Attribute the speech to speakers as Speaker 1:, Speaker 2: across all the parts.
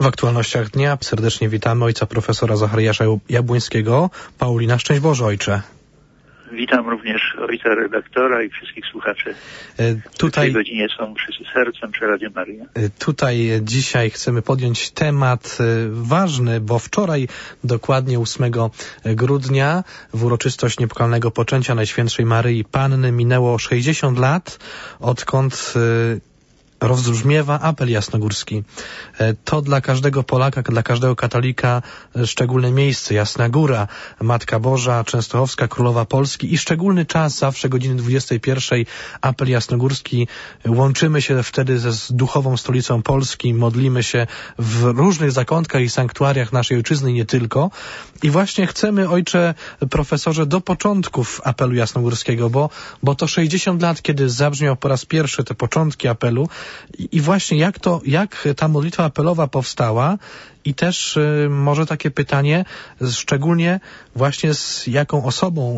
Speaker 1: W aktualnościach dnia serdecznie witamy ojca profesora Zachariasza Jabłońskiego. Paulina, szczęść Boże, ojcze.
Speaker 2: Witam również ojca redaktora i wszystkich słuchaczy. W tej godzinie są wszyscy sercem przy Radiu Maryja.
Speaker 1: Tutaj dzisiaj chcemy podjąć temat ważny, bo wczoraj, dokładnie 8 grudnia, w uroczystość niepokalnego poczęcia Najświętszej Maryi Panny minęło 60 lat, odkąd rozbrzmiewa apel jasnogórski. To dla każdego Polaka, dla każdego katolika szczególne miejsce. Jasna Góra, Matka Boża, Częstochowska, Królowa Polski i szczególny czas, zawsze godziny 21, apel jasnogórski. Łączymy się wtedy z duchową stolicą Polski, modlimy się w różnych zakątkach i sanktuariach naszej ojczyzny i nie tylko. I właśnie chcemy, ojcze profesorze, do początków apelu jasnogórskiego, bo to 60 lat, kiedy zabrzmiał po raz pierwszy te początki apelu. I właśnie jak ta modlitwa apelowa powstała i też może takie pytanie, szczególnie właśnie z jaką osobą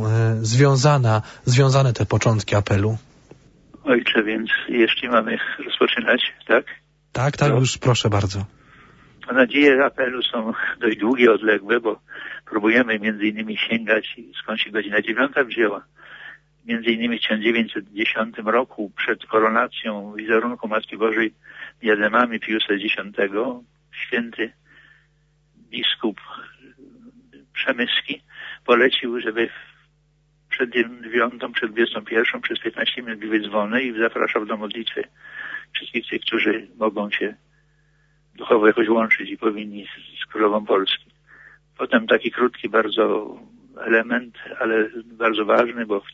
Speaker 1: związane te początki apelu?
Speaker 2: Ojcze, więc jeśli mamy rozpoczynać, tak?
Speaker 1: Tak, już proszę bardzo.
Speaker 2: Nadzieje apelu są dość długie, odległe, bo próbujemy między innymi sięgać, skąd się godzina 9 wzięła. Między innymi w 1910 roku, przed koronacją wizerunku Matki Bożej diademami Piusa X, święty biskup Przemyski polecił, żeby przed 9, przed 21, przez 15 minut były dzwony i zapraszał do modlitwy wszystkich tych, którzy mogą się duchowo jakoś łączyć i powinni z Królową Polski. Potem taki krótki bardzo element, ale bardzo ważny, bo w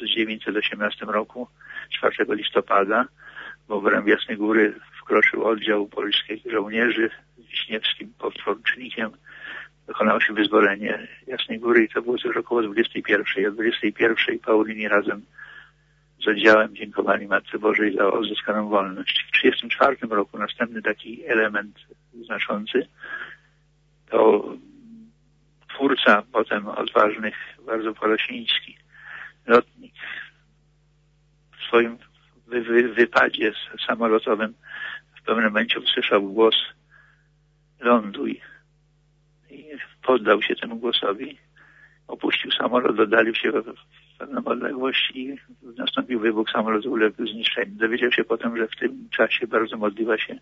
Speaker 2: 1918 roku, 4 listopada, w obręb Jasnej Góry wkroczył oddział polskich żołnierzy z Wiśniewskim podporucznikiem. Dokonało się wyzwolenie Jasnej Góry i to było też około 21. O 21 Paulini razem z oddziałem dziękowali Matce Bożej za odzyskaną wolność. W 1934 roku następny taki element znaczący to twórca potem odważnych, bardzo Polosiński, lotnik, w swoim wypadzie samolotowym w pewnym momencie usłyszał głos ląduj i poddał się temu głosowi, opuścił samolot, oddalił się w pewną odległość i nastąpił wybuch, samolot uległ zniszczeniu. Dowiedział się potem, że w tym czasie bardzo modliła się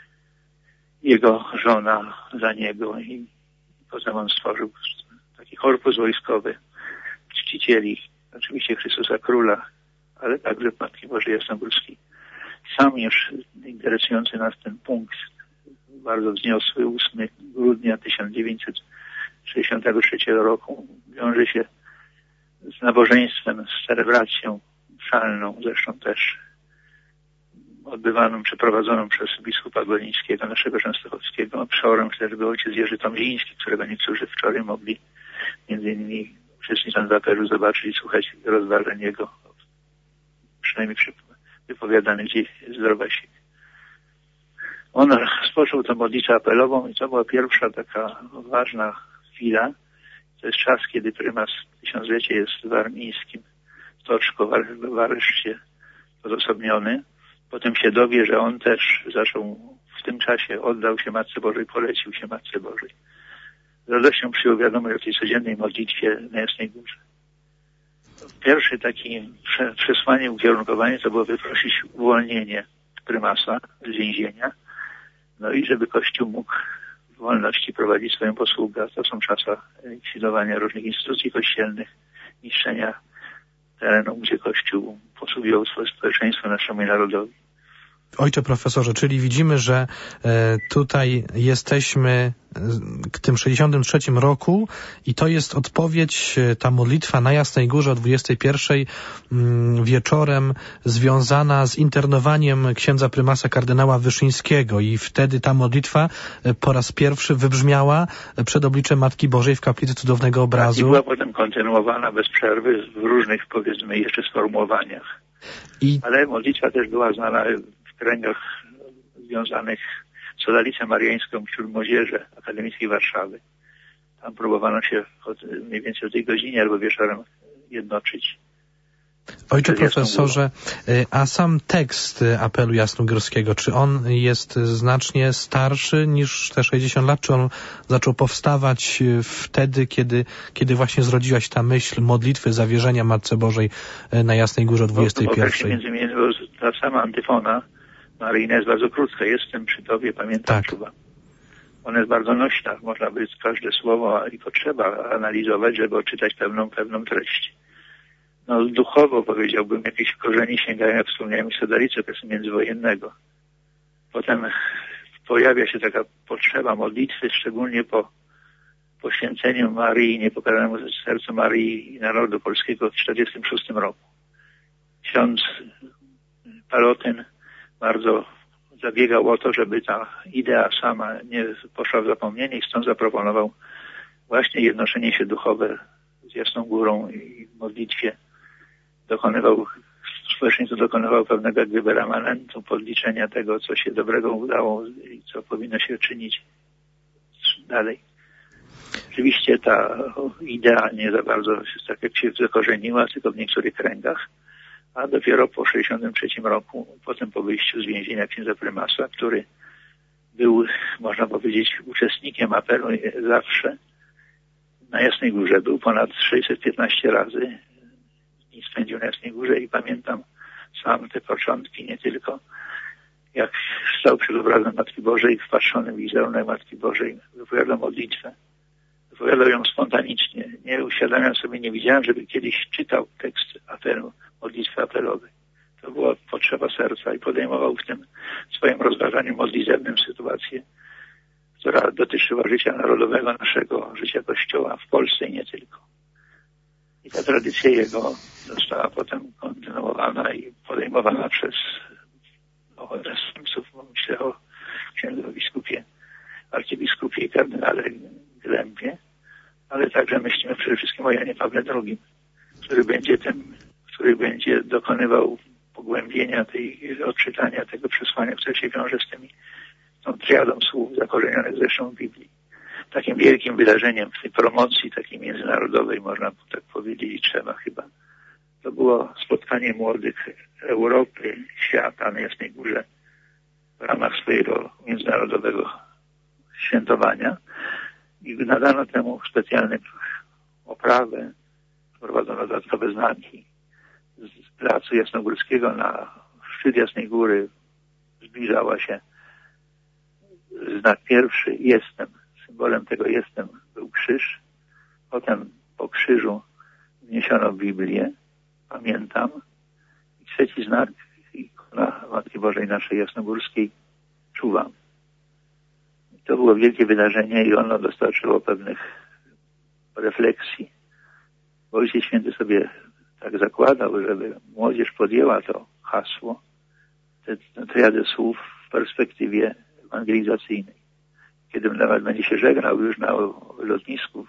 Speaker 2: jego żona za niego i potem on stworzył taki korpus wojskowy czcicieli, oczywiście Chrystusa Króla, ale także Matki Bożej Jasnogórskiej. Sam już interesujący nas ten punkt, bardzo wzniosły, 8 grudnia 1963 roku, wiąże się z nabożeństwem, z celebracją szalną, zresztą też odbywaną, przeprowadzoną przez biskupa Golińskiego, naszego częstochowskiego. Przorem też był ojciec Jerzy Tomziński, którego niektórzy wczoraj mogli między innymi uczestnicząc w apelu zobaczyć i słuchać rozważań jego, przynajmniej wypowiadanych gdzieś z Drobesik. On rozpoczął tę modlitwę apelową i to była pierwsza taka ważna chwila. To jest czas, kiedy prymas tysiąclecie jest w Warmińskim Stoczku, w areszcie odosobniony. Potem się dowie, że on też zaczął w tym czasie, oddał się Matce Bożej, polecił się Matce Bożej. Z radością przyjął wiadomość o tej codziennej modlitwie na Jasnej Górze. Pierwsze takie przesłanie, ukierunkowanie to było wyprosić uwolnienie prymasa z więzienia, no i żeby Kościół mógł w wolności prowadzić swoją posługę. To są czasy likwidowania różnych instytucji kościelnych, niszczenia terenu, gdzie Kościół posługiwał swoje społeczeństwo naszemu narodowi.
Speaker 1: Ojcze profesorze, czyli widzimy, że tutaj jesteśmy w tym 63 roku i to jest odpowiedź, ta modlitwa na Jasnej Górze o 21 wieczorem związana z internowaniem księdza prymasa kardynała Wyszyńskiego i wtedy ta modlitwa po raz pierwszy wybrzmiała przed obliczem Matki Bożej w kaplicy Cudownego Obrazu.
Speaker 2: I była potem kontynuowana bez przerwy w różnych, powiedzmy, jeszcze sformułowaniach. Ale modlitwa też była znana w kręgach związanych z Sodalicą Mariańską wśród młodzieży akademickiej Warszawy. Tam próbowano się mniej więcej o tej godzinie albo wieczorem jednoczyć
Speaker 1: Ojcze profesorze, a sam tekst apelu jasnogórskiego, czy on jest znacznie starszy niż te 60 lat? Czy on zaczął powstawać wtedy, kiedy właśnie zrodziła się ta myśl modlitwy zawierzenia Matce Bożej na Jasnej Górze o 21?
Speaker 2: Między innymi ta sama antyfona maryjna jest bardzo krótka. Jestem przy Tobie, pamiętam, czuwam. Ona jest bardzo nośna. Można by każde słowo i potrzeba analizować, żeby odczytać pewną treść. No duchowo powiedziałbym, jakieś korzenie sięgają, jak wspomniałem, Sodalicy okresu międzywojennego. Potem pojawia się taka potrzeba modlitwy, szczególnie po poświęceniu Maryi, niepokalanemu sercu Maryi i narodu polskiego w 1946 roku. Ksiądz Palotyn bardzo zabiegał o to, żeby ta idea sama nie poszła w zapomnienie i stąd zaproponował właśnie jednoczenie się duchowe z Jasną Górą i w modlitwie. Dokonywał pewnego jakby remanentu, podliczenia tego, co się dobrego udało i co powinno się czynić dalej. Oczywiście ta idea nie za bardzo tak jak się zakorzeniła, tylko w niektórych kręgach, a dopiero po 1963 roku, potem po wyjściu z więzienia księdza prymasa, który był, można powiedzieć, uczestnikiem apelu zawsze na Jasnej Górze, był ponad 615 razy i spędził na Jasnej Górze i pamiętam sam te początki, nie tylko jak stał przed obrazem Matki Bożej, wpatrzony w wizerunek Matki Bożej, wypowiadał modlitwę. Wypowiadał ją spontanicznie. Nie uświadamiam sobie, nie widziałem, żeby kiedyś czytał tekst apelu, modlitwy apelowej. To była potrzeba serca i podejmował w tym swoim rozważaniu modlitewnym sytuację, która dotyczyła życia narodowego, naszego życia Kościoła w Polsce i nie tylko. I ta tradycja jego została potem kontynuowana i podejmowana przez następców, myślę o księdzu biskupie, arcybiskupie i kardynale Glembie, ale także myślimy przede wszystkim o Janie Pawle II, który będzie dokonywał pogłębienia odczytania tego przesłania, które się wiąże z tą triadą słów zakorzenionych zresztą w Biblii. Takim wielkim wydarzeniem w tej promocji takiej międzynarodowej, można tak powiedzieć, i trzeba chyba, to było spotkanie młodych Europy, świata na Jasnej Górze w ramach swojego międzynarodowego świętowania i nadano temu specjalne oprawę, wprowadzono dodatkowe znaki z placu Jasnogórskiego na szczyt Jasnej Góry zbliżała się znak pierwszy, jestem. Symbolem tego jestem był krzyż. Potem po krzyżu wniesiono Biblię, pamiętam. I trzeci znak, ikona Matki Bożej naszej Jasnogórskiej, czuwam. I to było wielkie wydarzenie i ono dostarczyło pewnych refleksji. Bo Ojciec Święty sobie tak zakładał, żeby młodzież podjęła to hasło, tę triadę słów w perspektywie ewangelizacyjnej. Kiedy nawet będzie się żegnał już na lotnisku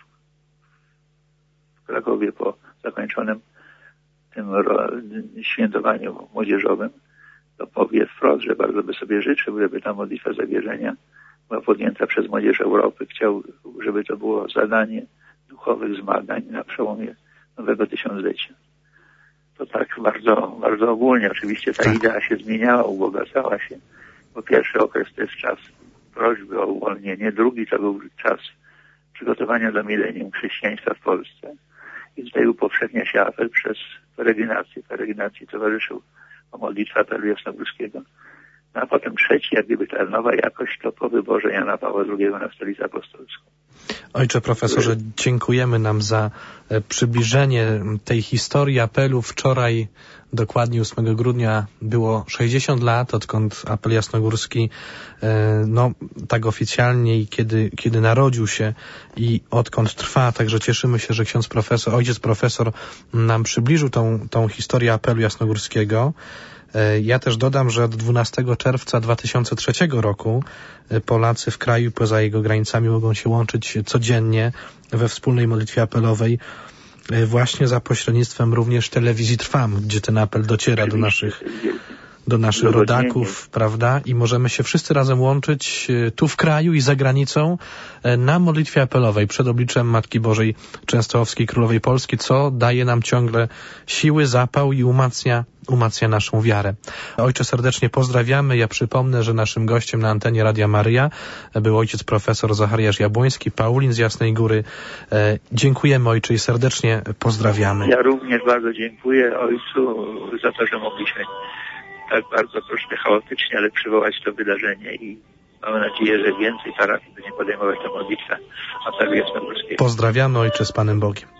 Speaker 2: w Krakowie po zakończonym tym świętowaniu młodzieżowym, to powie wprost, że bardzo by sobie życzył, żeby ta modlitwa zawierzenia była podjęta przez młodzież Europy. Chciał, żeby to było zadanie duchowych zmagań na przełomie nowego tysiąclecia. To tak bardzo, bardzo ogólnie. Oczywiście ta idea się zmieniała, ubogacała się. Po pierwszy okres to jest czas prośby o uwolnienie, drugi to był czas przygotowania do milenium chrześcijaństwa w Polsce. I tutaj upowszechnia się apel przez peregrinację. Peregrinacji towarzyszył modlitwa apelu jasnogórskiego. No a potem trzeci, jak gdyby ta nowa jakość, to po wyborze Jana Pawła II na stolicę apostolską.
Speaker 1: Ojcze profesorze, dziękujemy nam za przybliżenie tej historii apelu. Wczoraj, dokładnie 8 grudnia, było 60 lat, odkąd apel jasnogórski, tak oficjalnie i kiedy narodził się i odkąd trwa. Także cieszymy się, że ojciec profesor nam przybliżył tą historię apelu jasnogórskiego. Ja też dodam, że od 12 czerwca 2003 roku Polacy w kraju poza jego granicami mogą się łączyć codziennie we wspólnej modlitwie apelowej właśnie za pośrednictwem również telewizji Trwam, gdzie ten apel dociera do naszych rodaków, prawda? I możemy się wszyscy razem łączyć tu w kraju i za granicą na modlitwie apelowej przed obliczem Matki Bożej Częstochowskiej, Królowej Polski, co daje nam ciągle siły, zapał i umacnia naszą wiarę. Ojcze, serdecznie pozdrawiamy. Ja przypomnę, że naszym gościem na antenie Radia Maryja był ojciec profesor Zachariasz Jabłoński, Paulin z Jasnej Góry. Dziękujemy, ojcze, i serdecznie pozdrawiamy.
Speaker 2: Ja również bardzo dziękuję ojcu za to, że mogliśmy tak bardzo troszkę chaotycznie, ale przywołać to wydarzenie i mam nadzieję, że więcej parafii będzie podejmować tę modlitwę. A tak jest na polskiego.
Speaker 1: Pozdrawiamy, ojcze, z Panem Bogiem.